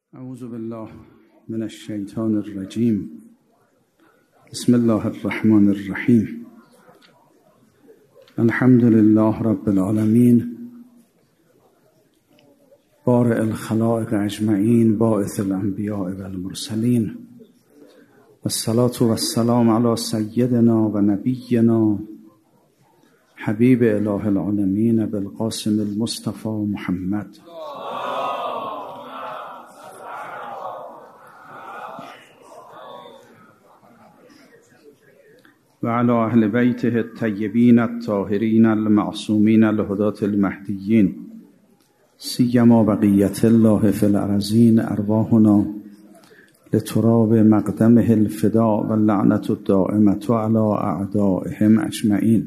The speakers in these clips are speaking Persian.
اعوذ بالله من الشیطان الرجیم. بسم الله الرحمن الرحیم. الحمد لله رب العالمین، بارئ الخلائق اجمعین، باعث الانبیاء والمرسلین، والصلاة والسلام علی سیدنا و نبینا حبیب اله العالمین بالقاسم المصطفى محمد و علی اهل بیته الطیبین الطاهرین المعصومین الهداة المهدیین، سیما بقیة الله فی الارضین، ارواحنا لتراب مقدمه الفداء و اللعنة الدائمة علی اعدائهم اجمعین.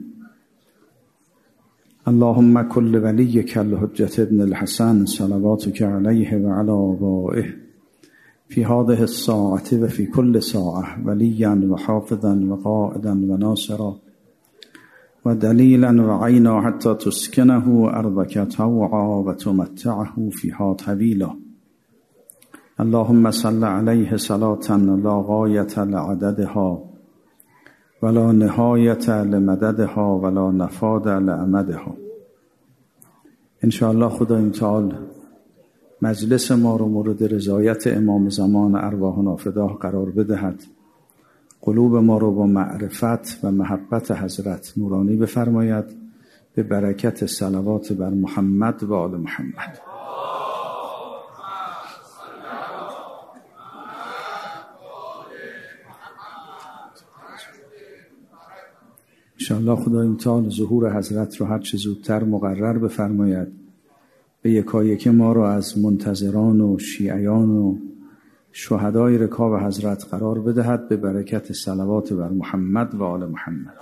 اللهم كل ولیک الحجة ابن الحسن صلواتك علیه و علی آبائه في هذه الساعة وفي كل ساعة وليا وحافظا وقائدا وناصرا ودليلا وعينا حتى تسكنه أرضك طوعا وتمتعه فيها طويلا. اللهم صل عليه صلاة لا غاية لعددها ولا نهاية لمددها ولا نفاد لأمدها. ان شاء الله خدای متعال مجلس ما رو مورد رضایت امام زمان ارواحنا فداه قرار بدهد، قلوب ما رو با معرفت و محبت حضرت نورانی بفرماید، به برکت صلوات بر محمد و آل محمد. انشاءالله خدای متعال ظهور حضرت رو هر چه زودتر مقرر بفرماید، به یکایک ما را از منتظران و شیعیان و شهدای رکاب حضرت قرار بدهد، به برکت صلوات بر محمد و آل محمد.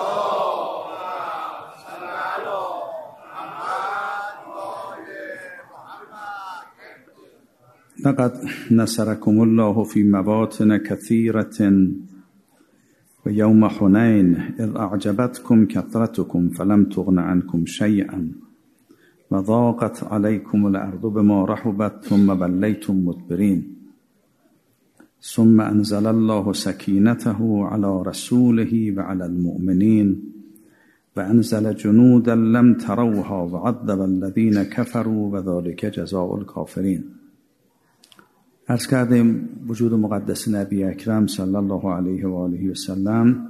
لقد نصركم الله في مواطن كثيرة و یوم حنین اذ اعجبتكم كثرتكم فلم تغن عنكم شيئا و ضاقت علیکم الارض بما رحبت ثم وليتم مدبرین ثم انزل الله سکینته علی رسوله و علی المؤمنین و انزل جنودا لم تروها و عذب الذین کفروا و ذلک جزاء الکافرین. عرض کردیم وجود مقدس نبی اکرم صلی الله علیه و آله و سلم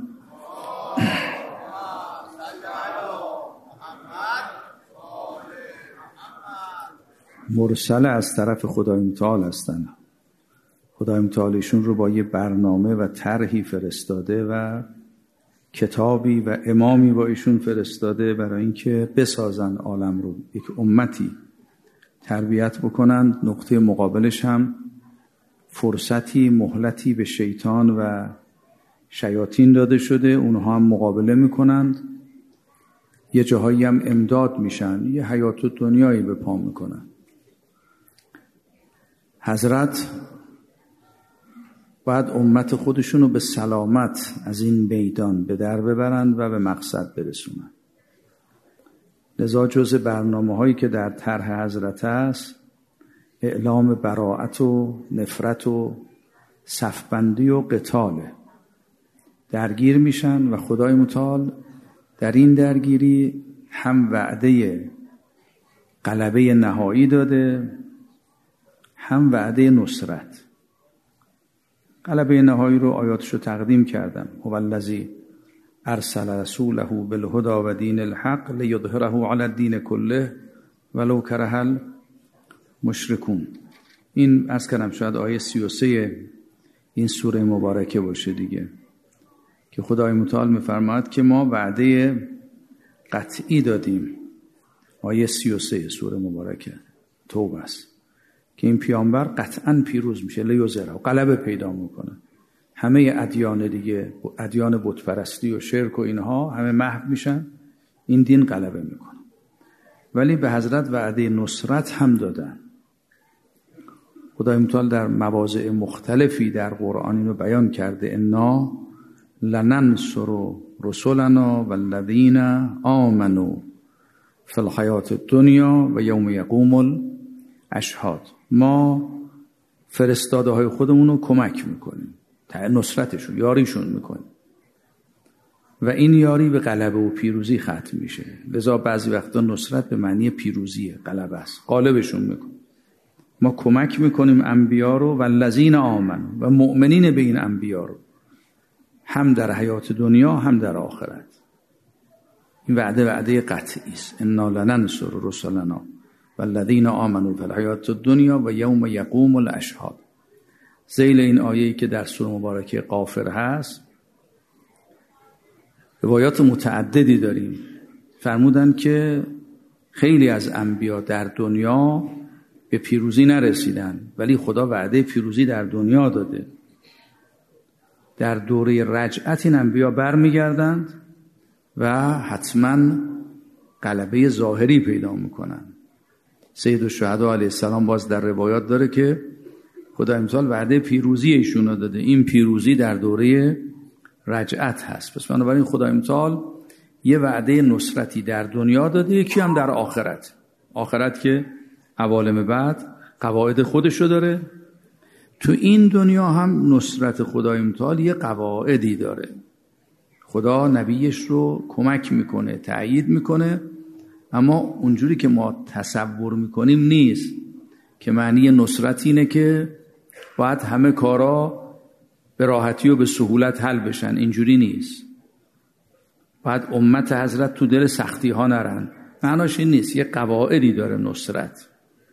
مرسل از طرف خدای متعال هستند. خدای متعال ایشون رو با یه برنامه و طرحی فرستاده و کتابی و امامی با ایشون فرستاده برای اینکه بسازن عالم رو، یک امتی تربیت بکنند. نقطه مقابلش هم فرصتی، مهلتی به شیطان و شیاطین داده شده، اونها هم مقابله میکنند، یه جاهایی هم امداد میشن، یه حیات دنیایی به پا میکنن. حضرت باید امت خودشونو به سلامت از این میدان به در ببرند و به مقصد برسونند. لذا جز برنامه هایی که در طرح حضرت است، اعلام براءت و نفرت و صفبندی و قتاله. درگیر میشن و خدای متعال در این درگیری هم وعده غلبه نهایی داده، هم وعده نصرت. غلبه نهایی رو آیاتشو تقدیم کردم. هو الذی ارسل رسوله بالهدى و دین الحق لیظهره علی الدین کله ولو کره المشرکون. این عرض کردم شاید آیه 33 این سوره مبارکه باشه دیگه، که خدای متعال می‌فرماید که ما وعده قطعی دادیم. آیه 33 سوره مبارکه توبه است که این پیامبر قطعاً پیروز میشه، لیظهره، غلبه پیدا میکنه. همه ادیان دیگه، ادیان بت پرستی و شرک و اینها همه محو میشن، این دین غلبه میکنه. ولی به حضرت وعده نصرت هم دادن. خدای متعال در مواضع مختلفی در قرآن اینو بیان کرده، انا لننصر رسلنا والذین آمنوا فی الحیات الدنیا و یوم یقوم الاشهاد. ما فرستاده های خودمون رو کمک میکنیم، نصرتشون، یاریشون میکنیم و این یاری به غلبه و پیروزی ختم میشه. لذا بعضی وقتا نصرت به معنی پیروزیه، غلبه است، غالبشون میکنیم. ما کمک میکنیم انبیا رو و الذین آمنوا و مؤمنین به این انبیا رو، هم در حیات دنیا هم در آخرت. این وعده قطعی است. انا لننصر رسلنا والذین آمنوا فی الحیات الدنیا و یوم یقوم الاشهاد. ذیل این آیه‌ای که در سوره مبارکه غافر هست روایات متعددی داریم. فرمودن که خیلی از انبیا در دنیا به پیروزی نرسیدن، ولی خدا وعده پیروزی در دنیا داده. در دوره رجعت این انبیا برمیگردند و حتما غلبه ظاهری پیدا میکنن. سید الشهدا علیه السلام باز در روایات داره که خدا امسال وعده پیروزی ایشون داده. این پیروزی در دوره رجعت هست. پس بنابراین خدا امسال یه وعده نصرتی در دنیا داده، یکی هم در آخرت. آخرت که عوالم بعد قواعد خودشو داره، تو این دنیا هم نصرت خدای متعال یه قواعدی داره. خدا نبیش رو کمک میکنه، تأیید میکنه، اما اونجوری که ما تصور میکنیم نیست که معنی نصرت اینه که باید همه کارا به راحتی و به سهولت حل بشن. اینجوری نیست. باید امت حضرت تو دل سختی ها نرن. معناش این نیست. یه قواعدی داره نصرت.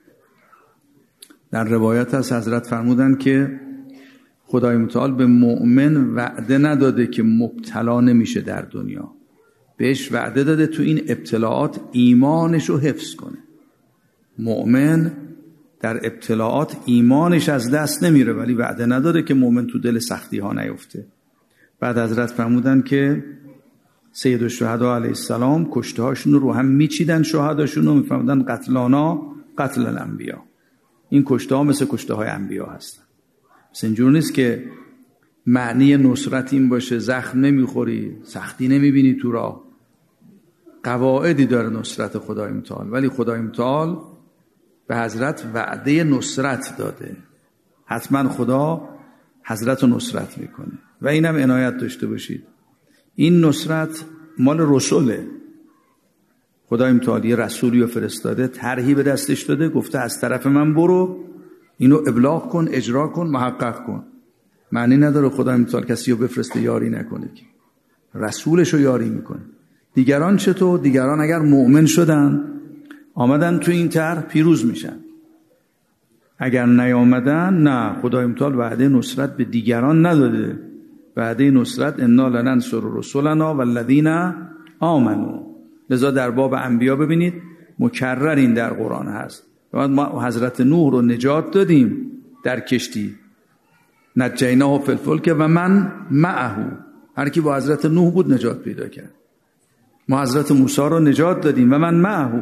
در روایت از حضرت فرمودن که خدای متعال به مؤمن وعده نداده که مبتلا نمیشه در دنیا. بهش وعده داده تو این ابتلاعات ایمانش رو حفظ کنه. مؤمن در ابتلاعات ایمانش از دست نمیره، ولی وعده نداده که مؤمن تو دل سختی ها نیفته. بعد حضرت فرمودن که سید الشهدا علیه السلام کشته هاشون رو هم میچیدن، شهداشون رو میفرمودن قتلانا قتل الانبیا. این کشته ها مثل کشته های انبیا هستن. مثل اینجور نیست که معنی نصرت این باشه زخم نمیخوری، سختی نمیبینی تو راه. قواعدی داره نصرت خدای متعال، ولی خدای متعال به حضرت وعده نصرت داده. حتما خدا حضرت رو نصرت میکنه و اینم عنایت داشته باشید. این نصرت مال رسوله. خدای متعال یه رسولی رو فرستاده، طرحی به دستش داده، گفته از طرف من برو، اینو ابلاغ کن، اجرا کن، محقق کن. معنی نداره خدای متعال کسی رو بفرسته یاری نکنه، که رسولش رو یاری میکنه. دیگران چطور؟ دیگران اگر مؤمن شدن آمدن تو این طرح پیروز میشن. اگر نیامدن نه، خدای متعال وعده نصرت به دیگران نداده. وعده نصرت انا لننصر رسلنا والذین آمنوا. لذا در باب انبیا ببینید مکرر این در قرآن هست. ما حضرت نوح رو نجات دادیم در کشتی، نجیناه فی الفلک و من معه. هر کی با حضرت نوح بود نجات پیدا کرد. ما حضرت موسی رو نجات دادیم و من معه.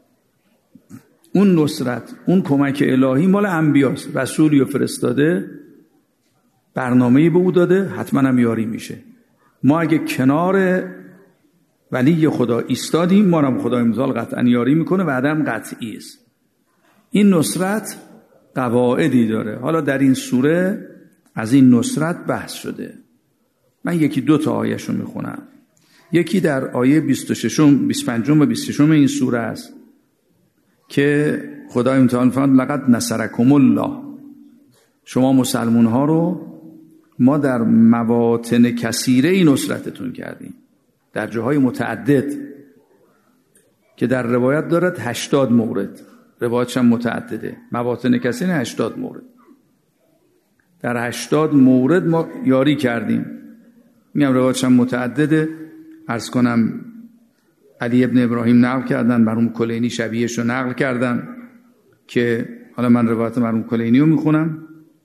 اون نصرت، اون کمک الهی مال انبیاست. رسولی رو فرستاده، برنامه‌ای به او داده، حتما هم یاری میشه. ما اگه کنار ولی خدا ایستادیم، ما هم خدای متعال قطعا یاری میکنه و عدم قطعی است. این نصرت قواعدی داره. حالا در این سوره از این نصرت بحث شده. من یکی دو تا آیه‌شو میخونم. یکی در آیه 26 25 و 26 این سوره است که خدای متعال فرمود لقد نصرکم الله. شما مسلمان ها رو ما در مواطن کثیره نصرتتون کردیم، در جاهای متعدد که در روایت دارد 80 مورد، روایتش هم متعدده، مواطن کثیره 80 مورد. در 80 مورد ما یاری کردیم. میگم روایتش هم متعدده. عرض کنم علی ابن ابراهیم نقل کردن، مرحوم کلینی شبیهش رو نقل کردن که حالا من روایت مرحوم کلینی رو میخونم.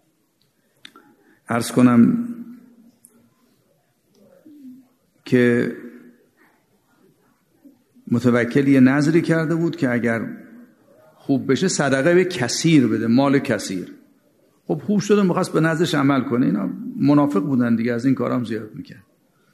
عرض کنم که متوکل یه نظری کرده بود که اگر خوب بشه صدقه به کثیر بده، مال کثیر. خب خوب شده، می‌خواست به نظرش عمل کنه. اینا منافق بودن دیگه، از این کارام زیاد میکرد.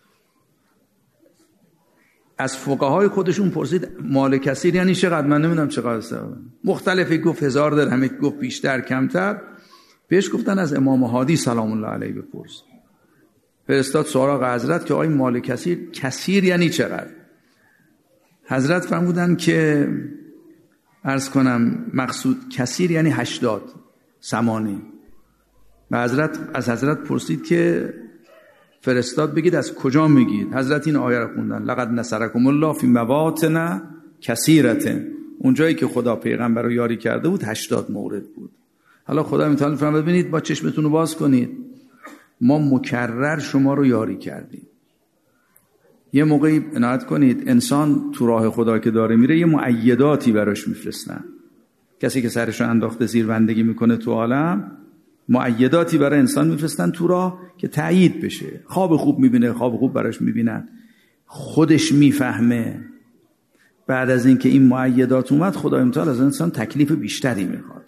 از فقهای خودشون پرسید مال کثیر یعنی چقدر؟ من نمیدونم چقدر است. مختلفی گفت 1000 درهم، گفت بیشتر کمتر. بهش گفتن از امام هادی سلام الله علیه بپرس. فرستاد سراغ حضرت که آقای مال کثیر یعنی چقدر؟ حضرت فرمودن که عرض کنم مقصود کثیر یعنی 80 سمانی. و از حضرت پرسید که فرستاد بگید از کجا میگید. حضرت این آیه رو خوندن لقد نصرکم الله فی مواطن کثیرة. اون جایی که خدا پیغمبر رو یاری کرده بود 80 مورد بود. حالا خدا میتونه فرمود ببینید با چشمتون رو باز کنید، ما مکرر شما رو یاری کردیم. یه موقعی عنایت کنید انسان تو راه خدا که داره میره یه مؤیداتی براش میفرستن. کسی که سرش رو انداخته زیر بندگی میکنه تو عالم، مؤیداتی برای انسان میفرستن تو راه که تأیید بشه. خواب خوب میبینه، خواب خوب براش میبینن، خودش میفهمه. بعد از اینکه این مؤیدات اومد خدای متعال از انسان تکلیف بیشتری میخواد.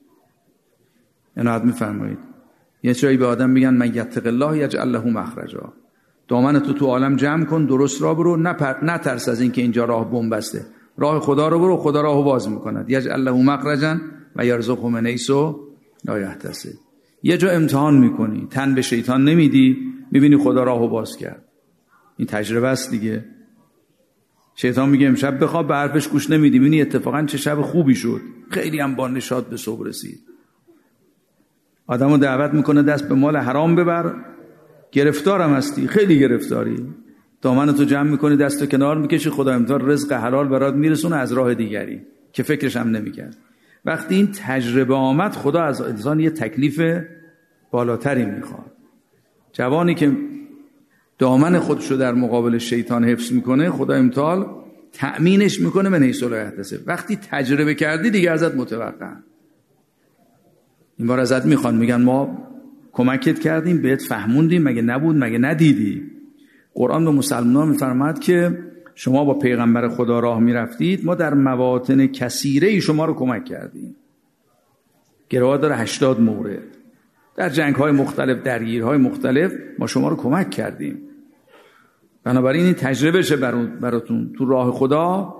عنایت میفرمایید. یه چایی به آدم میگن من یتق الله یجعل له مخرجا. دامنتو تو عالم جمع کن، درست راه برو، نترس از اینکه اینجا راه بن‌بسته. راه خدا رو برو، خدا راهو باز میکند. یجعل له مخرجا و یرزقه من حیث لا یحتسب. یه جا امتحان میکنی، تن به شیطان نمیدی، میبینی خدا راهو باز کرد. این تجربه است دیگه. شیطان میگه امشب بخواب، به حرفش گوش نمیدی، میبینی اتفاقا چه شب خوبی شد، خیلی هم با نشاط به صبح رسید. آدمو دعوت میکنه دست به مال حرام ببر، گرفتارم هستی، خیلی گرفتاری. دامنتو جمع میکنی، دستو کنار میکشی، خدا امتحان رزق حلال برات میرسونه از راه دیگری که فکرش هم نمیکرد. وقتی این تجربه آمد خدا از انسان یه تکلیف بالاتری میخواد. جوانی که دامن خودشو در مقابل شیطان حفظ میکنه، خدا امتحان تأمینش میکنه من حیث لا یحتسب. وقتی تجربه کردی دیگه ازت متوقع. این بار ازت میخوان، میگن ما کمکت کردیم، بهت فهموندیم، مگه نبود، مگه ندیدی؟ قرآن به مسلمانان میفرماد که شما با پیغمبر خدا راه میرفتید، ما در مواطن کثیره شما رو کمک کردیم. گروه داره 80 مورد. در جنگ‌های مختلف، درگیرهای مختلف ما شما رو کمک کردیم. بنابراین این تجربه شه براتون. تو راه خدا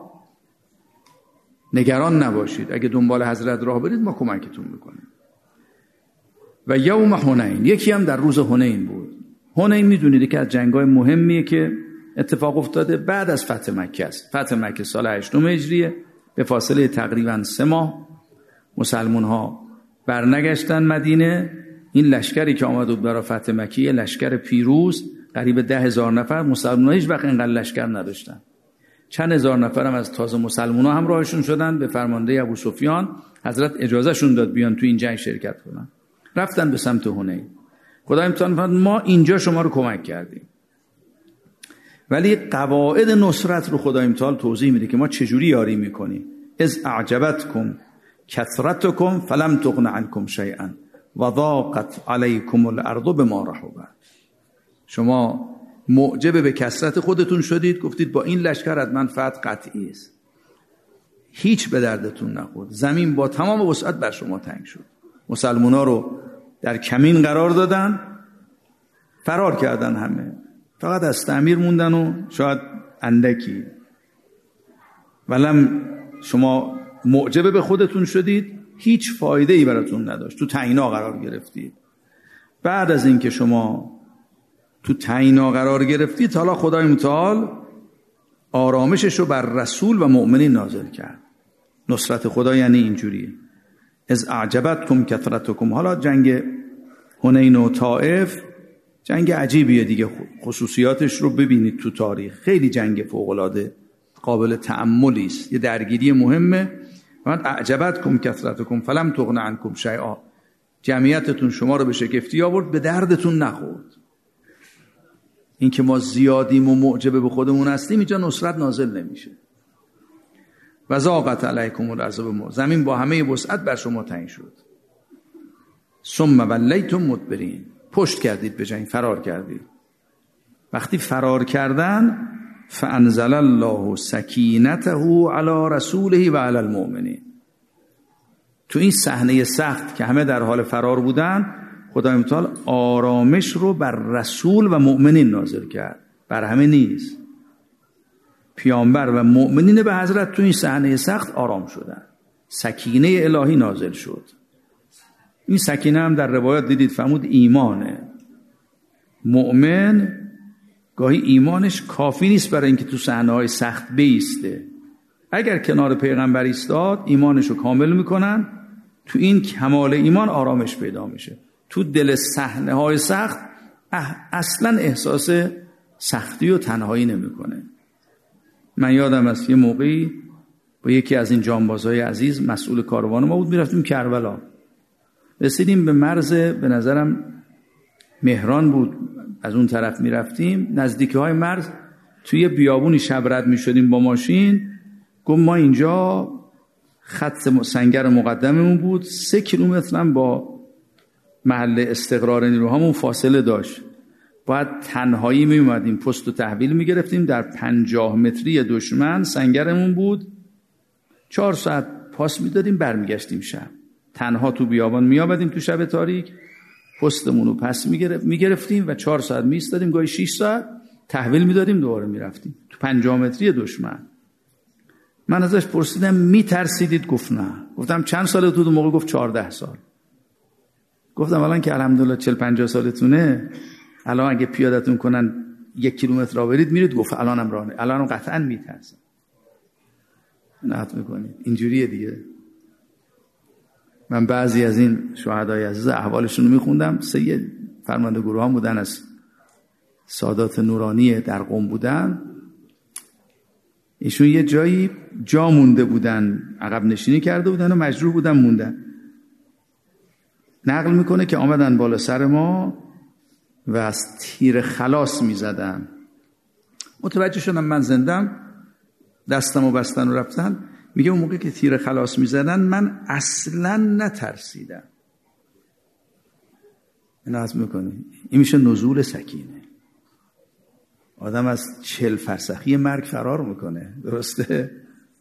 نگران نباشید. اگه دنبال حضرت راه برید ما کمکتون میکنیم. و یوم حنین، یکی هم در روز حنین بود. حنین میدونید که از جنگ‌های مهمیه که اتفاق افتاده بعد از فتح مکه است. فتح مکه سال 8 هجریه، به فاصله تقریباً 3 ماه مسلمان‌ها برنگشتن مدینه. این لشکری که آمد بود برای فتح مکه، لشکر پیروز، قریب 10,000 نفر. مسلمان‌ها هیچ وقت اینقدر لشکر نداشتن. چند هزار نفر هم از تازه مسلمان‌ها هم راهشون شدن. به فرمانده ابو سفیان حضرت اجازهشون داد بیان تو این جنگ شرکت کنن. رفتن به سمت حنین. خدا امتحان فرمود ما اینجا شما رو کمک کردیم. ولی قواعد نصرت رو خدا امتحان توضیح میده که ما چجوری یاری میکنیم. اذ اعجبتکم کثرتکم فلم تغن عنکم شیئا و ضاقت علیکم الارض بما رحبت. شما معجب به کثرت خودتون شدید، گفتید با این لشکر از من فتح قطعی است. هیچ به دردتون نخورد. زمین با تمام وسعت بر شما تنگ شد. مسلمونا رو در کمین قرار دادن، فرار کردن همه. فقط از تعمیر موندن و شاید اندکی. ولم شما معجب به خودتون شدید، هیچ فایده‌ای براتون نداشت. تو تعیینا قرار گرفتید. بعد از اینکه شما تو تعیینا قرار گرفتید، حالا خدای متعال آرامشش رو بر رسول و مؤمنین نازل کرد. نصرت خدا یعنی اینجوریه. از اعجبتکم کثرتکم. حالا جنگ حنین و طائف جنگ عجیبیه دیگه. خصوصیاتش رو ببینید تو تاریخ. خیلی جنگ فوق‌العاده قابل تأملی است. یه درگیری مهمه. من اعجبتکم کثرتکم فلم تغن عنکم شیئا. جمعیتتون شما رو به شگفتی آورد، به دردتون نخورد. این که ما زیادیم و معجب به خودمون هستیم، اینجا نصرت نازل نمیشه. و ضاقت علیکم الارض بما، زمین با همه وسعت بر شما تنگ شد. ثم ولیتم مدبرین، پشت کردید به جنگ، فرار کردید. وقتی فرار کردن، فانزل الله سکینته علی رسوله و علی المؤمنین. تو این صحنه سخت که همه در حال فرار بودن، خدای متعال آرامش رو بر رسول و مؤمنین نازل کرد. بر همه نیست. پیامبر و مؤمنین به حضرت تو این صحنه سخت آرام شدن. سکینه الهی نازل شد. این سکینه هم در روایات دیدید فرمود ایمانه. مؤمن گاهی ایمانش کافی نیست برای اینکه تو صحنه‌های سخت بایسته. اگر کنار پیغمبر ایستاد ایمانشو کامل میکنن، تو این کمال ایمان آرامش پیدا میشه. تو دل صحنه‌های سخت اصلا احساس سختی و تنهایی نمیکنه. من یادم است یه موقعی با یکی از این جانبازهای عزیز مسئول کاروان ما بود، میرفتیم کربلا. رسیدیم به مرز، به نظرم مهران بود، از اون طرف میرفتیم. نزدیکی های مرز توی بیابونی شب رد میشدیم با ماشین. گفت ما اینجا خط سنگر مقدممون بود، 3 کیلومتر هم با محل استقرار نیروهامون فاصله داشت. باید تنهایی می اومدیم پست و تحویل می گرفتیم. در 50 متری دشمن سنگرمون بود. 4 ساعت پاس می دادیم، برمیگشتیم شب. تنها تو بیابان می آمدیم تو شب تاریک، پستمون رو پس می گرفتیم و 4 ساعت می ایستادیم، گاهی 6 ساعت تحویل می دادیم، دوباره می رفتیم تو 50 متری دشمن. من ازش پرسیدم می ترسیدید؟ گفت نه. گفتم چند سالتون؟ اون موقع گفت 14 سال. گفتم الان که الحمدلله 40-50 سالتونه، الان اگه پیادتون کنن 1 کیلومتر راه برید میرید؟ گفت الانم راه، الانم قطعا میترسم. نهت میکنید اینجوریه دیگه. من بعضی از این شهدای عزیز احوالشون رو میخوندم. 3 فرمانده گروه هم بودن، از سادات نورانی در قم بودن. ایشون یه جایی جا مونده بودن، عقب نشینی کرده بودن و مجروح بودن موندن. نقل میکنه که آمدن بالا سر ما و از تیر خلاص میزدن. متوجه شدم من زندم، دستمو بستن و رفتن. میگه اون موقع که تیر خلاص میزدن من اصلا نترسیدم. عنایت میکنی این میشه نزول سکینه. آدم از 40 فرسخی مرگ فرار میکنه. درسته؟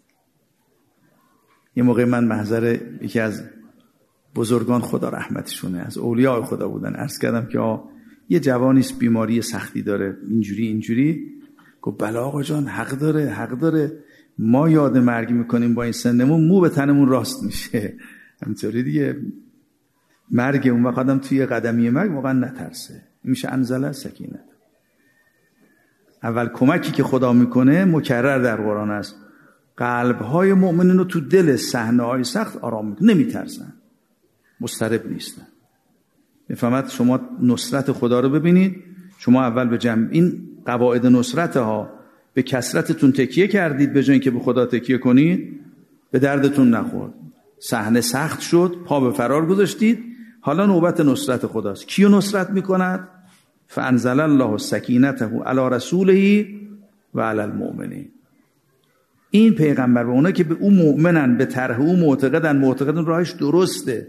یه موقع من محضر یکی از بزرگان خدا رحمتشونه، از اولیاء خدا بودن، عرض کردم که یه جوانیست بیماری سختی داره، اینجوری. گفت بله آقا جان، حق داره. ما یاد مرگ میکنیم با این سنمون، مو به تنمون راست میشه. همینطوری دیگه. مرگ اون وقت آدم توی قدمی مرگ واقعا نترسه. میشه انزل سکینه. اول کمکی که خدا میکنه مکرر در قرآن است، قلب‌های مؤمنین رو تو دل صحنه‌های سخت آرام میکنه، نمیترسن، مضطرب نیستن. میفهمد شما نصرت خدا رو ببینید. شما اول به جمع این قواعد نصرت ها به کثرتتون تکیه کردید، به جای اینکه به خدا تکیه کنید به دردتون نخورد. صحنه سخت شد، پا به فرار گذاشتید، حالا نوبت نصرت خداست. کیو نصرت میکند؟ فانزل الله سکینته علی رسوله و علی المؤمنین. این پیغمبر و اونا که به اون مؤمنن، به طرح اون معتقدن راهش درسته،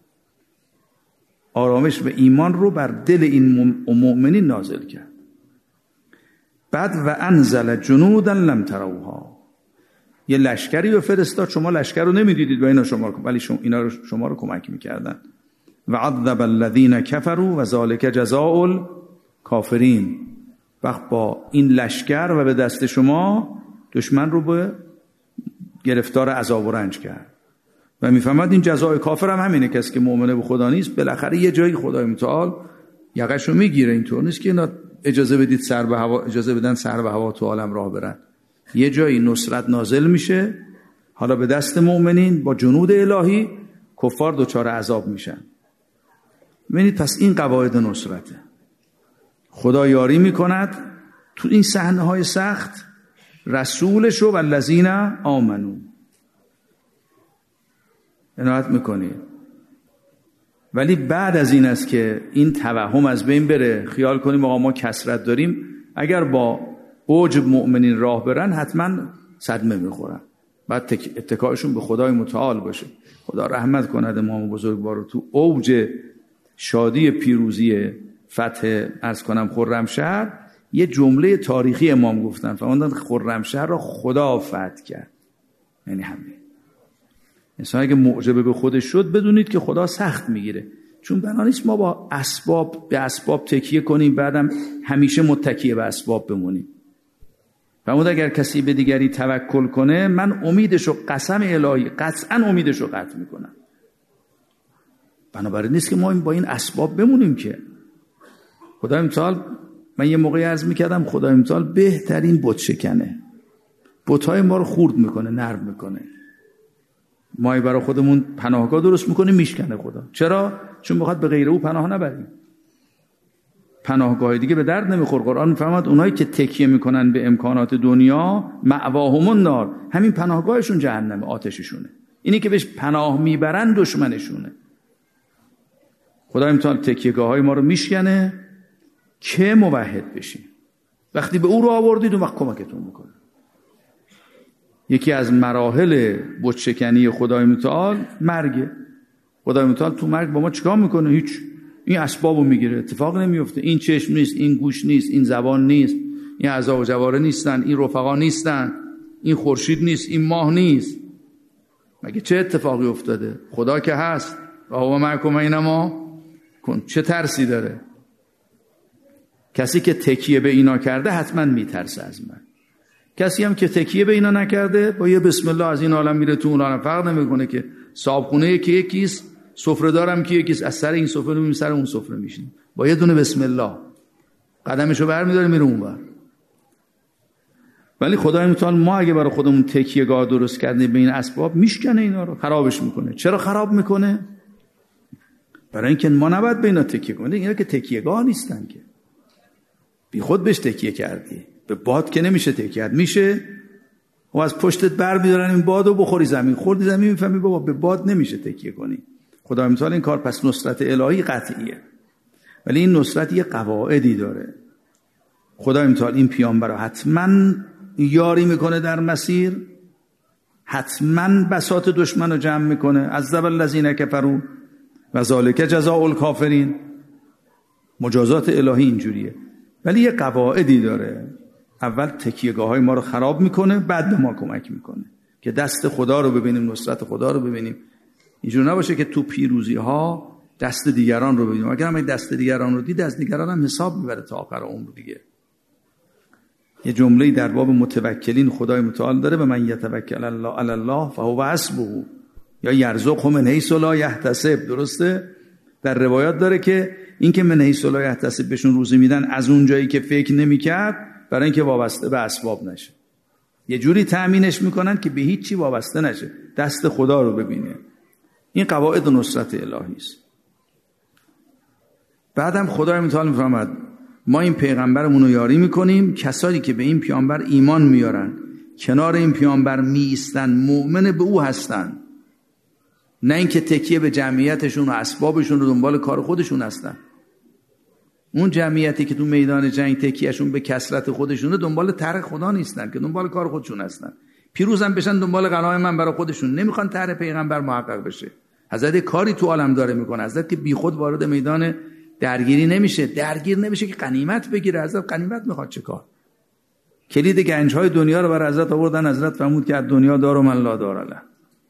آرامش و ایمان رو بر دل این مؤمنین نازل کرد. بعد و انزل جنودا لم تروها، یه لشکری رو فرستاد. شما لشکر رو نمیدیدید و اینا ولی اینا رو شما رو کمک میکردن. و عذب الذین کفروا و ذالک جزاء الکافرین. وقت با این لشکر و به دست شما دشمن رو به گرفتار عذاب و رنج کرد. و میفهمد این جزای کافر هم همینه، کسی که مؤمنه به خدا نیست بالاخره یه جایی خدای متعال یقشو میگیره. اینطور نیست که اینا اجازه بدن سر به هوا تو عالم راه برن. یه جایی نصرت نازل میشه، حالا به دست مؤمنین با جنود الهی کفار دچار عذاب میشن. ببینید پس این قواعد نصرته. خدا یاری میکند تو این صحنه های سخت، رسولش و الذین آمنو عنایت میکنی. ولی بعد از این است که این توهم از بین بره، خیال کنیم آقا ما کثرت داریم، اگر با اوج مؤمنین راه برن حتما صدمه میخورن. بعد اتکایشون به خدای متعال باشه. خدا رحمت کند امام بزرگوار رو تو اوج شادی پیروزی فتح عرض کنم خرمشهر، یه جمله تاریخی امام گفتن، فرمودن خرمشهر را خدا فتح کرد. یعنی همین. انسان اگه معجبه به خودش شد بدونید که خدا سخت میگیره. چون بنا نیست ما با به اسباب تکیه کنیم بعدم همیشه متکیه به اسباب بمونیم. فرمود اگر کسی به دیگری توکل کنه من امیدشو قسم الهی قطعا امیدشو قطع میکنم. بنابراین نیست که ما با این اسباب بمونیم که. خدای متعال، من یه موقعی عرض میکردم خدای متعال بهترین بت شکنه، بت‌های ما رو خورد میکنه، نرم میکنه. ما برای خودمون پناهگاه درست میکنه، میشکنه خدا. چرا؟ چون میخواد به غیر او پناه نبریم. پناهگاه دیگه به درد نمیخور. قرآن میفرماد اونایی که تکیه میکنن به امکانات دنیا مأواهم النار، همین پناهگاهشون جهنم، آتششونه. اینی که بهش پناه میبرن دشمنشونه. خدای متعال تکیهگاه‌های ما رو میشکنه که موحد بشیم. وقتی به او رو آوردید اون وقت کمکتون میکنه. یکی از مراحل بت‌شکنی خدای متعال مرگه. خدای متعال تو مرگ با ما چیکار میکنه؟ هیچ. این اسبابو میگیره، اتفاق نمیفته. این چشم نیست، این گوش نیست، این زبان نیست، این اعضا و جواره نیستن، این رفقا نیستن، این خورشید نیست، این ماه نیست. مگه چه اتفاقی افتاده؟ خدا که هست و هو معکم اینما کن. چه ترسی داره؟ کسی که تکیه به اینا کرده حتما میترسه از من. کسی هم که تکیه به اینا نکرده با یه بسم الله از این عالم میره تو اون عالم، فرق نمیکنه که صاحبخونه که یکیست، سفره دارم که یکیست، از سر این سفره میریم سر اون سفره میشینیم، با یه دونه بسم الله قدمشو برمی‌داره میره اونور. ولی خدای متعال ما اگه برای خودمون تکیهگاه درست کردیم به این اسباب، میشکنه اینا رو، خرابش میکنه. چرا خراب میکنه؟ برای اینکه ما نباید به اینا تکیه کنیم. اینا که تکیهگاه نیستن که، بی خود بهش تکیه کردی. به باد که نمیشه تکیه کرد، میشه و از پشتت بر می‌دارن این بادو بخوری زمین، خوردی زمین میفهمی بابا به باد نمیشه تکیه کنی. خدای متعال این کار، پس نصرت الهی قطعیه. ولی این نصرت یه قواعدی داره. خدای متعال این پیامبر رو حتما یاری میکنه در مسیر، حتما بساط دشمن رو جمع میکنه. عذب الذین کفروا و ذالک جزاء الکافرین. مجازات الهی اینجوریه. ولی یه قواعدی داره. اول تکیهگاه‌های ما رو خراب میکنه، بعد به ما کمک میکنه که دست خدا رو ببینیم، نصرت خدا رو ببینیم. اینجور نباشه که تو پیروزی‌ها دست دیگران رو ببینیم. اگر هم دست دیگران رو دید، از دیگران هم حساب میبره تا آخر عمر دیگه. یه جمله‌ای در باب متوکلین خدای متعال داره: و من یتوکل علی الله فهو حسبه، یا یرزقه من حیث لا یحتسب. درسته؟ در روایات داره که این که من حیث لا یحتسب بهشون روزی میدن از اون جایی که فکر نمی‌کرد، برای اینکه وابسته به اسباب نشه. یه جوری تأمینش میکنن که به هیچ چی وابسته نشه، دست خدا رو ببینه. این قواعد نصرت الهی است. بعدم خدای متعال میفرماد ما این پیغمبرمون رو یاری میکنیم، کسانی که به این پیامبر ایمان میارن، کنار این پیامبر میایستن، مؤمن به او هستن، نه اینکه تکیه به جمعیتشون و اسبابشون رو دنبال کار خودشون هستن. اون جمعیتی که تو میدان جنگ تکیهشون به کثرت خودشونه، دنبال طرح خدا نیستن، که دنبال کار خودشون هستن. پیروزم بشن دنبال غنایم من برای خودشون، نمیخوان طرح پیغمبر محقق بشه. حضرت کاری تو عالم داره میکنه. حضرت که بیخود وارد میدان درگیری نمیشه، درگیر نمیشه که غنیمت بگیره. حضرت غنیمت میخواد چه کار؟ کلید گنج‌های دنیا رو برای حضرت آوردن. حضرت فرمود که دنیا دار و من لا دار له.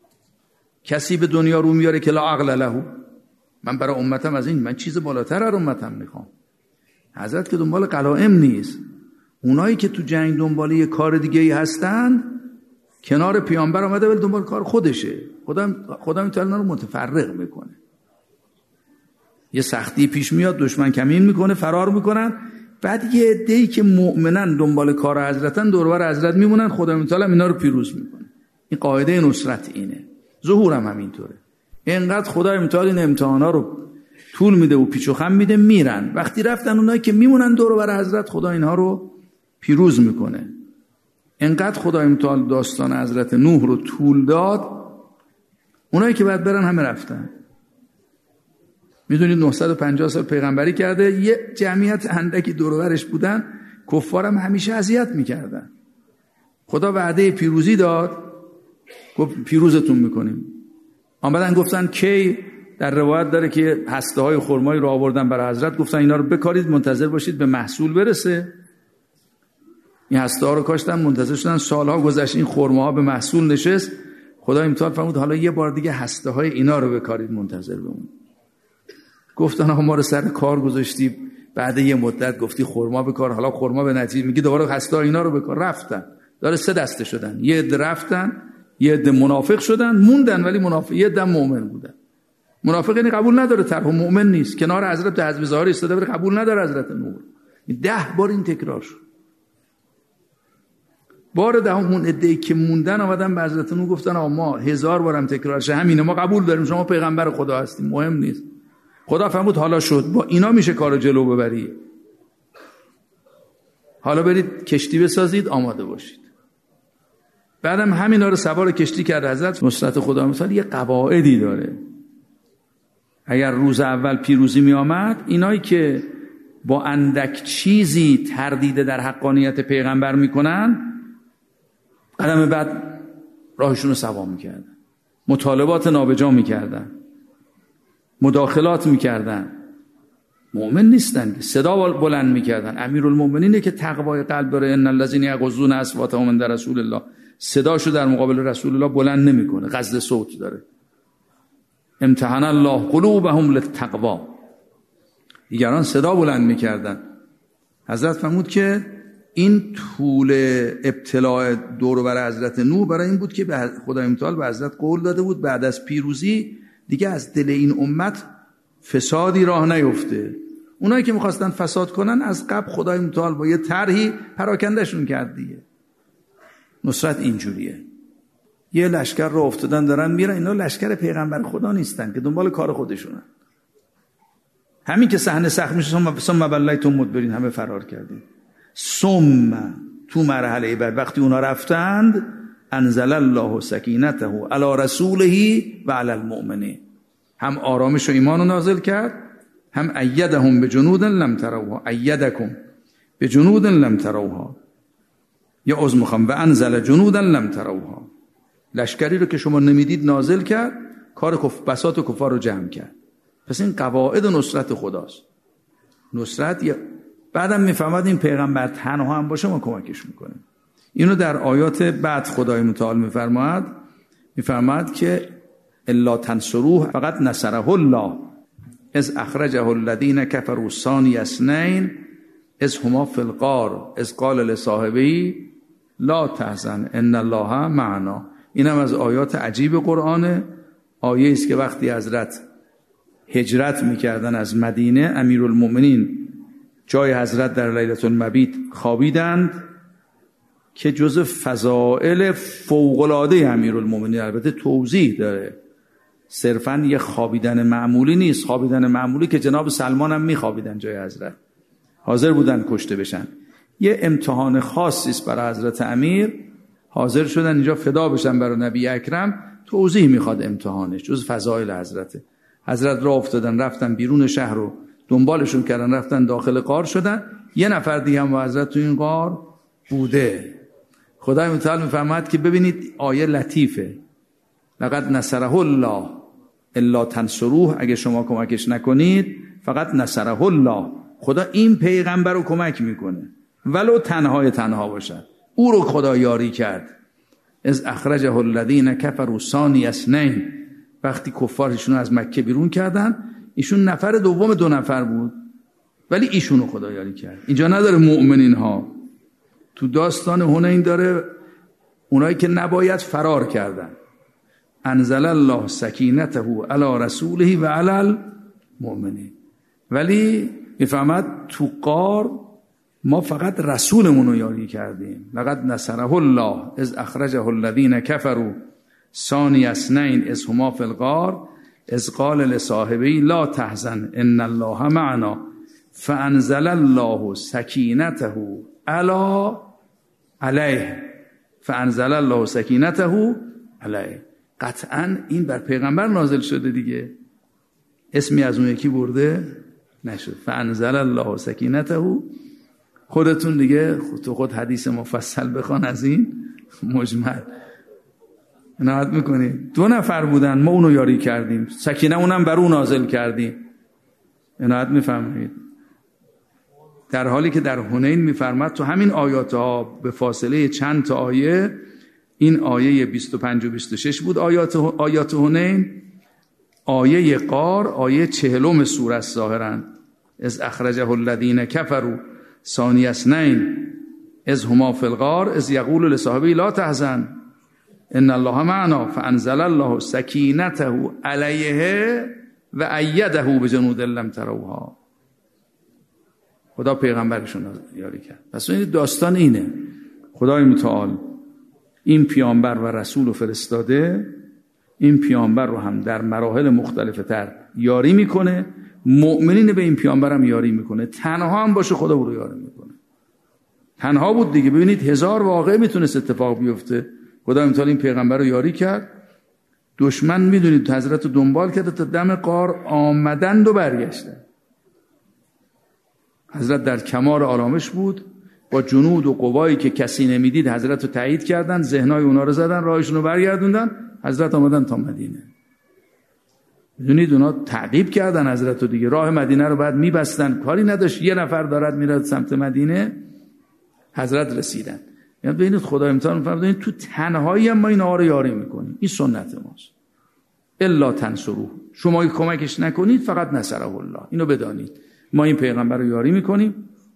کسی به دنیا رو میاره که لا عقل له. من برای امتم از این، من چیز بالاتر از امتم میخوام. حضرت که دنبال غنایم نیست. اونایی که تو جنگ دنبال یه کار دیگه ای هستن، کنار پیامبر اومده ولی دنبال کار خودشه. خدا میتونه رو متفرق میکنه. یه سختی پیش میاد، دشمن کمین میکنه، فرار میکنن، بعد یه عده‌ای که مؤمنن دنبال کار حضرتن دور و بر حضرت میمونن، خدا متعال اینا رو پیروز میکنه. این قاعده نصرت اینه. ظهورم همینطوره. اینقدر خدای متعال این امتحانا رو طول میده و پیچ و خم میده، میرن. وقتی رفتن اونایی که میمونن دور و بر حضرت، خدا اینها رو پیروز میکنه. اینقدر خدای متعال داستان حضرت نوح رو طول داد، اونایی که بعد برن همه رفتن. میدونید 950 سال پیغمبری کرده، یه جمعیت اندکی دور و برش بودن، کفارم همیشه اذیت میکردن. خدا وعده پیروزی داد، گفت پیروزتون میکنیم. آمدن گفتن کی؟ در روایت داره که هسته های خرمایی رو آوردن برای حضرت، گفتن اینا رو بکارید، منتظر باشید به محصول برسه. این هسته ها رو کاشتن، منتظر شدن، سالها گذشت، این خرماها به محصول نشست. خدای متعال فرمود حالا یه بار دیگه هسته های اینا رو بکارید، منتظر بمون. گفتن آقا ما رو سر کار گذاشتی، بعد یه مدت گفتی خرما بکار، حالا خرما به نتیجه میگی دوباره هسته ها اینا رو بکار. رفتن، داره 3 دسته شدن. یه عده رفتن، یه عده منافق شدن، موندن ولی منافق، یه عده مؤمن بودن. منافق اینو قبول نداره، طرح مؤمن نیست، کنار حضرت حزب ظاهر ایستاده بره قبول نداره حضرت نور. 10 بار این تکرار شد. بار دهم اون عده‌ای که موندن آمدن به حضرت نور گفتن آقا ما 1000 بارم تکرار شه همینه، ما قبول داریم شما پیغمبر خدا هستیم، مهم نیست. خدا فرمود حالا شد، با اینا میشه کارو جلو ببری. حالا برید کشتی بسازید، آماده باشید. بعدم همینا رو سوار کشتی کرد حضرت. نصرت خدا مثلا یه قواعدی داره. اگر روز اول پیروزی می آمد، اینایی که با اندک چیزی تردید در حقانیت پیغمبر میکنن، قدم بعد راهشون رو سوا میکردن، مطالبات نابجا میکردن، مداخلات میکردن. مؤمن نیستن که صدا بلند میکردن. امیرالمؤمنینه که تقوای قلب داره. ان الذين يغضون اصواتهم عند رسول الله، صداشو در مقابل رسول الله بلند نمیکنه، غض صوت داره. امتحن الله قلوبهم للتقوا، دیگران صدا بلند میکردن. حضرت فرمود که این طول ابتلاع دور و بر حضرت نوح برای این بود که به خدای متعال به حضرت قول داده بود بعد از پیروزی دیگه از دل این امت فسادی راه نیفته. اونایی که میخواستن فساد کنن از قبل خدای متعال با یه طرحی پراکندشون کرد دیگه. نصرت اینجوریه. یه لشکر رو افتادن دارن میرن، اینا لشکر پیغمبر خدا نیستن که دنبال کار خودشونن. همین که صحنه سخت میشه ثم بلیتم مدبرین، همه فرار کردیم. ثم تو مرحله بعد وقتی اونا رفتند انزل الله سکینته علی رسوله و علی المؤمنین، هم آرامش و ایمان رو نازل کرد، هم ایدهم بجنود لم تروها، ایدکم بجنود لم تروها، یا عذر میخوام و انزل جنودا لم تروها، لشکری رو که شما نمیدید نازل کرد، کار بساط کفار رو جمع کرد. پس این قواعد نصرت خداست. نصرت بعدم میفهمد این پیغمبر تنها هم باشه ما کمکش میکنیم. اینو در آیات بعد خدای متعال میفرماید که الا تنصروه فقط نصره الله اذ اخرجه الذين كفروا ثاني اثنين اذ هما في الغار اذ قال لصاحبه لا تحزن ان الله معنا. اینم از آیات عجیب قرآنه. آیه است که وقتی حضرت هجرت میکردن از مدینه، امیرالمؤمنین جای حضرت در لیلة المبیت خوابیدند که جز فضائل فوق‌العاده امیرالمؤمنین، البته توضیح داره، صرفاً یه خوابیدن معمولی نیست. خوابیدن معمولی که جناب سلمان هم میخوابیدن جای حضرت، حاضر بودن کشته بشن. یه امتحان خاصی است برای حضرت امیر، حاضر شدن اینجا فدا بشن برای نبی اکرم. توضیح میخواد امتحانش، جز فضائل حضرته. حضرت راه افتادن، رفتن بیرون شهر رو دنبالشون کردن، رفتن داخل غار شدن. یه نفر دیگه هم با حضرت تو این غار بوده. خدای متعال میفرماید که ببینید آیه لطیفه، لقد نصره الله الا تنصروه، اگه شما کمکش نکنید فقط نصره الله، خدا این پیغمبر رو کمک میکنه ولو تنها باشد. او رو خدا یاری کرد. از اخرجه الذین کفروا ثانی اثنین، وقتی کفارشون از مکه بیرون کردن، ایشون نفر دوم 2 نفر بود، ولی ایشونو خدا یاری کرد. اینجا نداره مؤمنین ها، تو داستان حنین داره اونایی که نباید فرار کردن. انزل الله سکینته علی رسوله و علی المؤمنین. ولی میفهمد تو غار ما فقط رسولمون رو یاری کردیم. لقد نصره الله اذ اخرجه الذین کفروا ثانی اثنین اذ هما فی الغار اذ قال لصاحبه لا تحزن ان الله معنا فانزل الله سکینته علیه فانزل الله سکینته علیه. قطعا این بر پیغمبر نازل شده دیگه، اسمی از اون یکی برده نشد. فانزل الله سکینته، خودتون دیگه تو خود حدیث مفصل بخوان از این مجمل عنایت میکنید. 2 نفر بودن، ما اونو یاری کردیم، سکینه اونم بر اون نازل کردیم. عنایت میفرمایید. در حالی که در حنین میفرماد تو همین آیات ها به فاصله چند تا آیه، این آیه 25 و 26 بود آیات حنین، آیه غار آیه 40 سوره است ظاهرا. از اخرجه الذین کفروا ثانی اثنین اذ هما فی الغار اذ یقول لصاحبه لا تحزن ان الله معنا فانزل الله سکینته علیه و ایده بجنود لم تروها. خدا پیغمبرشون یاری کرد. پس این داستان اینه، خدای متعال این پیامبر و رسول رو فرستاده، این پیامبر رو هم در مراحل مختلف تر یاری میکنه، مؤمنین به این پیامبر هم یاری میکنه، تنها هم باشه خدا رو یاری میکنه. تنها بود دیگه. ببینید 1000 واقعه میتونست اتفاق بیفته، خدا متعال این پیغمبر رو یاری کرد. دشمن میدونید حضرت رو دنبال کرده تا دم غار آمدند و برگشتن. حضرت در کمال آرامش بود، با جنود و قوایی که کسی نمیدید حضرت رو تایید کردن، ذهنای اونا رو زدن، راهشون رو برگردوندن، حضرت آمدن تا مدینه. میدونید اونا تعقیب کردن حضرت رو دیگه، راه مدینه رو بعد میبستن، کاری نداشت، یه نفر دارد میرد سمت مدینه، حضرت رسیدن. یعنی ببینید خدا امتحان فرمودین تو تنهایی هم ما این رو یاری میکنیم، این سنت ماست. الا تنصروه، شما کمکش نکنید فقط نصره الله. اینو بدانید ما این پیغمبر رو یاری میکنیم،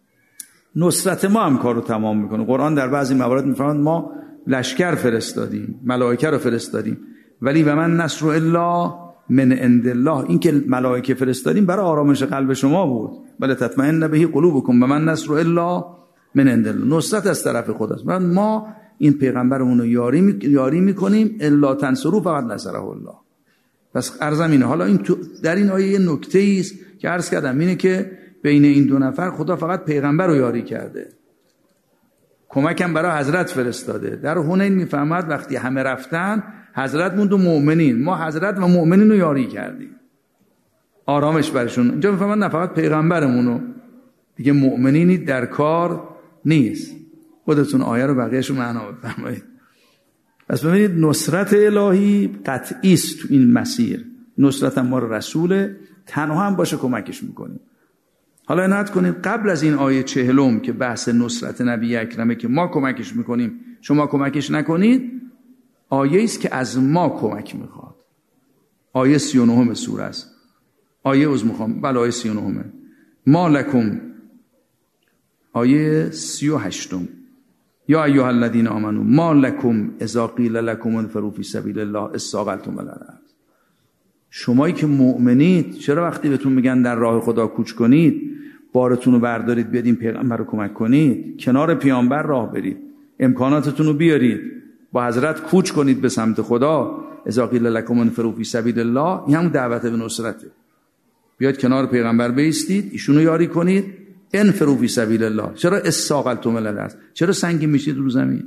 نصرت ما هم کار رو تمام میکنه. قرآن در بعضی موارد میفرماید ما لشکر فرستادیم، ملائکه رو فرستادیم، ولی و من نصر الا من عند الله. این که ملائکه فرستادیم برای آرامش قلب شما بود، بل تطمئن به قلوبکم و من نصر الا من عند الله. نصرت از طرف خداست. ما این پیغمبرمون رو یاری میکنیم، الا تنصروه فقط نصره الله. پس عرضم اینه. حالا این در این آیه یه نکته است که عرض کردم، اینه که بین این دو نفر خدا فقط پیغمبر رو یاری کرده، کمکم برای حضرت فرستاده. در حنین میفهمد وقتی همه رفتن حضرت موند و مؤمنین، ما حضرت و مؤمنین رو یاری کردیم، آرامش برشون. اینجا میفهمد نه فقط پیغمبرمونو دیگه، مؤمنینی در کار نیست. خودتون آیه رو بقیه‌شو معنا بفرمایید. پس ببینید نصرت الهی قطعی است تو این مسیر. نصرت ما رسول تنها هم باشه کمکش میکنیم. حالا عنایت کنید قبل از این آیه 40 که بحث نصرت نبی اکرمه که ما کمکش میکنیم شما کمکش نکنید، آیه است که از ما کمک میخواد. آیه 39 سوره است. آیه آیه 39 ما لکم، آیه 38 یا ایها الذین آمنوا ما لکم اذا قیل لکم انفروا فی سبیل الله اثاقلتم الی الارض. شمایی که مؤمنید چرا وقتی بهتون میگن در راه خدا کوچ کنید، بارتون رو بردارید بیاد این پیغمبر رو کمک کنید، کنار پیامبر راه برید، امکاناتتون رو بیارید، با حضرت کوچ کنید به سمت خدا، اذا قیل لکم انفروا فی سبیل الله، این هم دعوت به نصرته. بیاد کنار پیغمبر بایستید، ایشونو یاری کنید، انفروا فی سبیل الله. چرا اثاقلتم الی الارض؟ چرا سنگین میشید رو زمین؟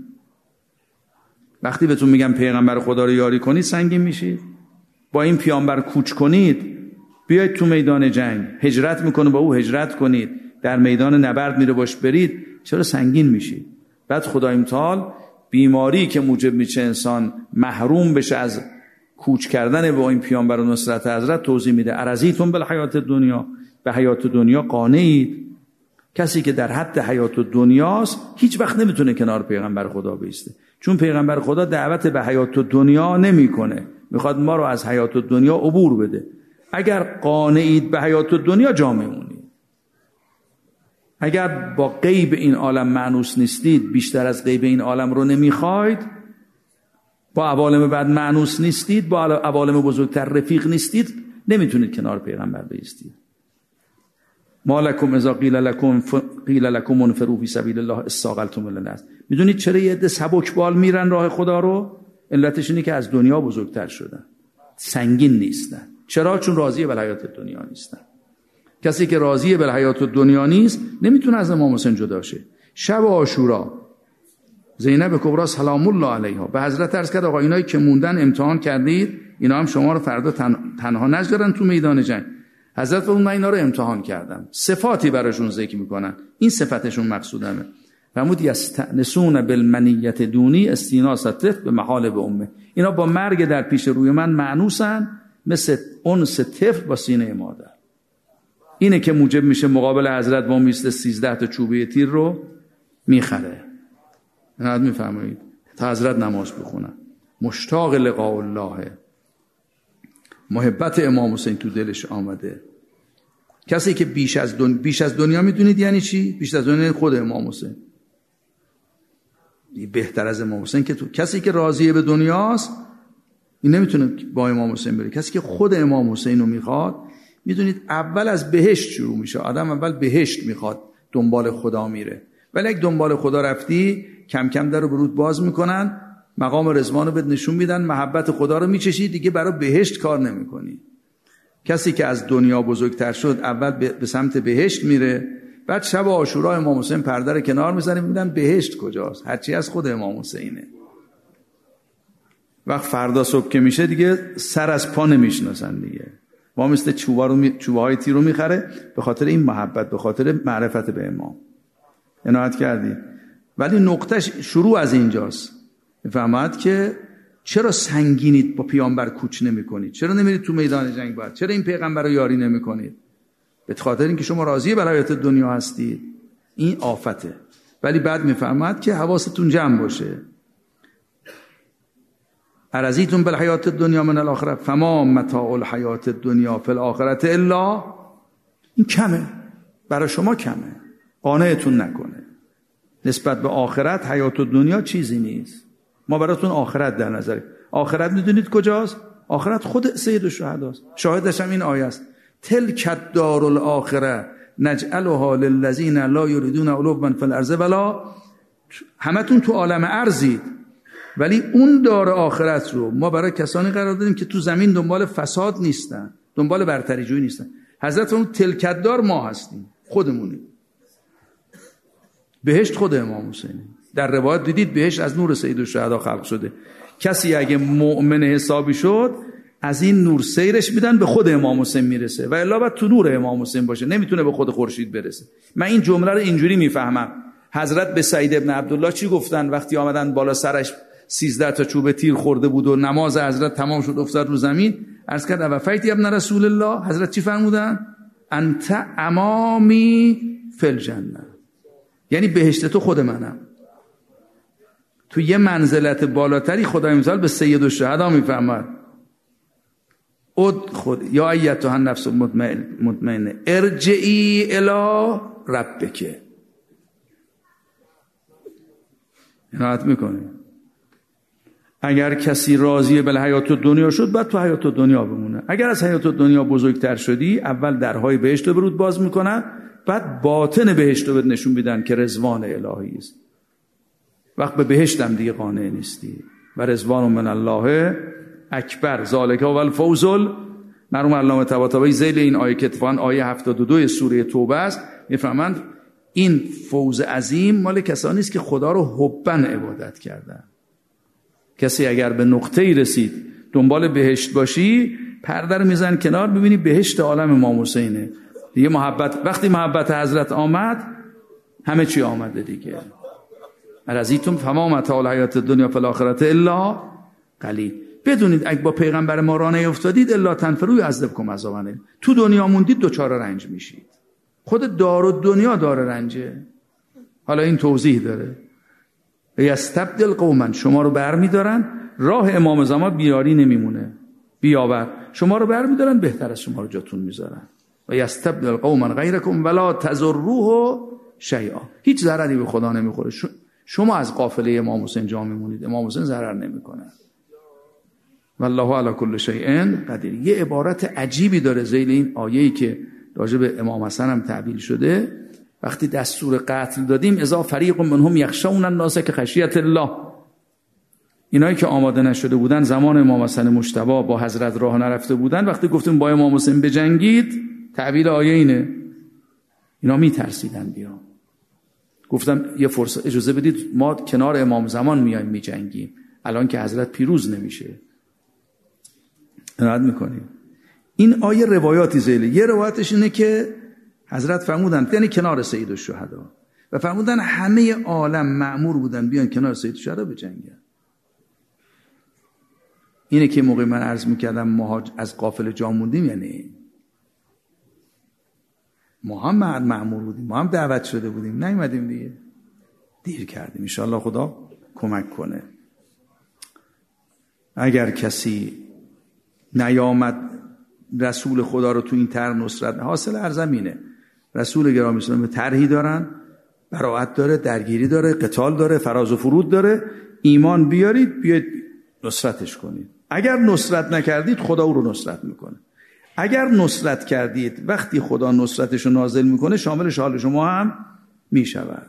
وقتی بهتون میگم پیغمبر خدا رو یاری کنید سنگین میشید؟ با این پیامبر کوچ کنید، بیاید تو میدان جنگ، هجرت میکنه با او هجرت کنید، در میدان نبرد میره باش برید، چرا سنگین میشید؟ بعد خدای متعال بیماری که موجب میشه انسان محروم بشه از کوچ کردن با این پیامبر و نصرت حضرت توضیح میده. ارضیتم بالحیات دنیا، به حیات دنیا قانعید؟ کسی که در حد حیات دنیاست هیچ وقت نمیتونه کنار پیغمبر خدا بیسته، چون پیغمبر خدا دعوت به حیات دنیا نمیکنه، میخواد ما رو از حیات دنیا عبور بده. اگر قانعید به حیات دنیا جا میمونید، اگر با غیب این عالم مانوس نیستید، بیشتر از غیب این عالم رو نمیخواید، با عوالم بعد مانوس نیستید، با عوالم بزرگتر رفیق نیستید، نمیتونید کنار پیغمبر بایستید. ما لکم اذا قیل لکم انفروا فی سبیل الله اثاقلتم الی الارض. میدونید چرا یه عده سبکبال میرن راه خدا رو؟ علتش اینه که از دنیا بزرگتر شدن، سنگین نیستن. چرا؟ چون راضی به حیات دنیا نیستن. کسی که راضی به حیات دنیا نیست نمیتونه از امام حسین جدا شه. شب عاشورا زینب کبرا سلام الله علیها به حضرت عرض کرد آقا اینایی که موندن امتحان کردید، اینا هم شما رو فردا تنها نذارن تو میدان جنگ. حضرت فرمود من اینا رو امتحان کردم، صفاتی براشون ذکر میکنن، این صفتشون مقصودمه. فرمود یستأنسون بالمنیت دونی استیناس الطفل به محال امه. اینا با مرگ در پیش روی من معنوسن مثل انس طفل با سینه مادر. اینه که موجب میشه مقابل حضرت با میسته 13 تا چوبه تیر رو میخره. نه میفهمید تا حضرت نماز بخونن، مشتاق لقاء الله، محبت امام حسین تو دلش آمده. کسی که بیش از دنیا میدونید یعنی چی؟ بیش از دنیا خود امام حسین، بهتر از امام حسین که تو. کسی که راضیه به دنیاست این نمیتونه با امام حسین بره. کسی که خود امام حسین رو میخواد، میدونید اول از بهشت شروع میشه. آدم اول بهشت میخواد، دنبال خدا میره. ولی اگه دنبال خدا رفتی، کم کم در رو برود باز میکنن، مقام رضوان رو بهت نشون میدن، محبت خدا رو میچشی، دیگه برای بهشت کار نمیکنی. کسی که از دنیا بزرگتر شد اول به سمت بهشت میره، بعد شب عاشورا امام حسین پرده رو کنار میزنه، میگن بهشت کجاست؟ هرچی از خود امام حسینه. وقت فردا صبح که میشه دیگه سر از پا نمیشناسن دیگه. ما مثل چوبه های تیر رو میخره به خاطر این محبت، به خاطر معرفت به امام. عنایت کردی. ولی نقطهش شروع از اینجاست. فهمید که چرا سنگینید با پیامبر کوچ نمی‌کنید؟ چرا نمیرید تو میدان جنگ باید؟ چرا این پیغمبر رو یاری نمی‌کنید؟ به خاطر اینکه شما راضی بر حیات دنیا هستید. این آفته. ولی بعد میفهمید که حواستون جمع باشه. ارزیتون بالحیات الدنیا من الاخره فما متاع الحیات الدنیا فی الاخره الا. این کمه، برای شما کمه، قانعتون نکنه. نسبت به آخرت حیات الدنیا چیزی نیست. ما براتون آخرت در نظر. آخرت میدونید کجاست؟ آخرت خود سید الشهداست. شاهدش هم این آیه است: تلک الدار الاخره نجعلها للذین لا یریدون علوا فی الارض ولا. همتون تو عالم ارضید، ولی اون دار آخرت رو ما برای کسانی قرار دادیم که تو زمین دنبال فساد نیستن، دنبال برتری جویی نیستن. حضرت اون تلک الدار ما هستیم، خودمونیم. بهشت خود امام حسینه. در روایت دیدید بهشت از نور سید الشهدا خلق شده. کسی اگه مؤمن حسابی شد، از این نور سیرش میدن به خود امام حسین میرسه، و الا باید تو نور امام حسین باشه، نمیتونه به خود خورشید برسه. من این جمله رو اینجوری میفهمم. حضرت به سعید ابن عبدالله چی گفتن وقتی آمدن بالا سرش 13 تا چوب تیر خورده بود و نماز حضرت تمام شد افتاد رو زمین؟ عرض کرد وفیت ابن رسول الله. حضرت چی فرمودن؟ انت امامی فی الجنه. یعنی بهشت تو خود منم. تو یه منزلت بالاتری خدای متعال به سید الشهدا میفهمد: ادخل یا ایتها النفس المطمئنه ارجعی الی ربک. عنایت میکنه. اگر کسی راضیه به حیات دنیا شد، بعد تو حیات دنیا بمونه. اگر از حیات دنیا بزرگتر شدی، اول درهای بهشت رو برود باز میکنن، بعد باطن بهشت رو نشون میدن که رضوان الهی است. وقت به بهشتم دیگه قانع نیستی. و رضوان من الله اکبر ذالک هو الفوز. مرحوم علامه طباطبایی ذیل این آیه که اتفاقاً آیه 72 سوره توبه است، میفهمند این فوز عظیم مال کسانی است که خدا رو حباً عبادت کردن. کسی اگر به نقطه‌ای رسید دنبال بهشت باشی، پرده رو میزن کنار، ببینی بهشت عالم امام حسینه دیگه. محبت، وقتی محبت حضرت آمد، همه چی آمده دیگه. ارزیتم فما متاع الحیات الدنیا فی الاخره الا قلیل. بدونید اگه با پیغمبر ما راه نیفتادید، الا تنفروا یعذبکم عذابا. تو دنیا موندید دوچار رنج میشید. خود دار و دنیا دار رنجه. حالا این توضیح داره: یستبدل قوما. شما رو برمیدارن، راه امام زمان بیاری نمیمونه، بیاور. شما رو برمیدارن، بهتر از شما رو جاتون میذارن. و یستبدل قوما غیرکم ولا تضروه شیئا. هیچ ضرری به خدا نمیخوره. شما از قافله امام حسین جا میمونید، امام حسین ضرر نمیکنه. والله علی کل شیء قدیر. یه عبارت عجیبی داره ذیل این آیه‌ای که راجع به امام حسن هم تعبیل شده. وقتی دستور قتل دادیم: اذا فریق منهم یخشون الناس کخشیة الله. اینایی که آماده نشده بودن، زمان امام حسن مجتبی با حضرت راه نرفته بودن، وقتی گفتیم با امام حسین بجنگید، تعبیر آیه اینه: اینا میترسیدن بیان. گفتم یه فرصت اجازه بدید ما کنار امام زمان میایم میجنگیم، الان که حضرت پیروز نمیشه. رد میکنیم. این آیه روایاتی ذیله. یه روایتش اینه که حضرت فرمودن، یعنی کنار سید الشهدا، و فرمودن همه عالم مأمور بودن بیان کنار سید الشهدا بجنگن. اینه که موقع من عرض میکردم ما از قافله جا موندیم، یعنی ما هم مأمور بودیم، ما هم دعوت شده بودیم، نیومدیم دیگه، دیر کردیم. ان شاء الله خدا کمک کنه. اگر کسی نیامد رسول خدا رو تو این طرح نصرت، حاصل ارزمینه. رسول گرامی اسلام طرحی دارن، براءت داره، درگیری داره، قتال داره، فراز و فرود داره. ایمان بیارید، بیاید نصرتش کنید. اگر نصرت نکردید خدا او رو نصرت میکنه. اگر نصرت کردید وقتی خدا نصرتش رو نازل میکنه شامل حال شما هم میشود.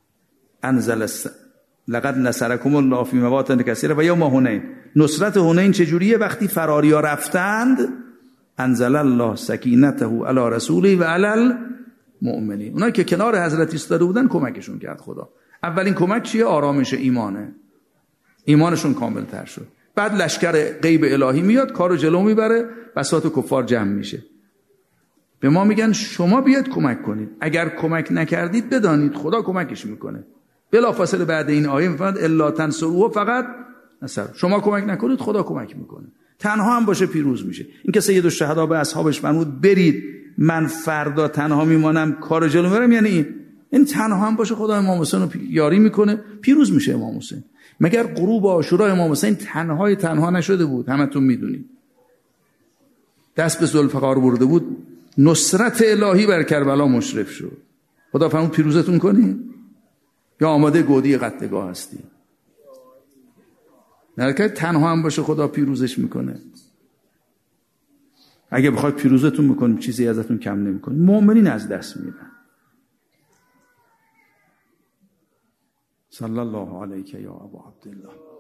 لقد نصرکم الله فی مواطن کثیره و یوم حنین. نصرت حنین چجوریه؟ وقتی فراریا رفتند انزل الله سکینته علی رسوله و علی المؤمنین. اونایی که کنار حضرت ایستاده بودن کمکشون کرد خدا. اولین کمک چیه؟ آرامش ایمانه. ایمانشون کامل تر شد. بعد لشکر غیب الهی میاد کارو جلو میبره، بساط کفار جمع میشه. به ما میگن شما بیاید کمک کنید. اگر کمک نکردید بدانید خدا کمکش میکنه. بلافاصله بعد این آیه میفرماد الا تنصروه فقط نصر. شما کمک نکنید خدا کمک میکنه. تنها هم باشه پیروز میشه. این که سید الشهدا به اصحابش فرمود برید من فردا تنها میمانم کارو جلو میبرم، یعنی این تنها هم باشه خدا امام حسین رو یاری میکنه، پیروز میشه امام حسین. مگر غروب عاشورا امام حسین تنها نشده بود؟ همتون میدونید. دست به ذوالفقار برده بود، نصرت الهی بر کربلا مشرف شد. خدا فرمود پیروزتون کنی یا آماده گودی قتلگاه هستی؟ نرکه تنها هم باشه خدا پیروزش میکنه. اگه بخواد پیروزتون میکنیم چیزی ازتون کم نمیکنیم. مؤمنین از دست میدن. صلی الله علیک یا ابا عبدالله.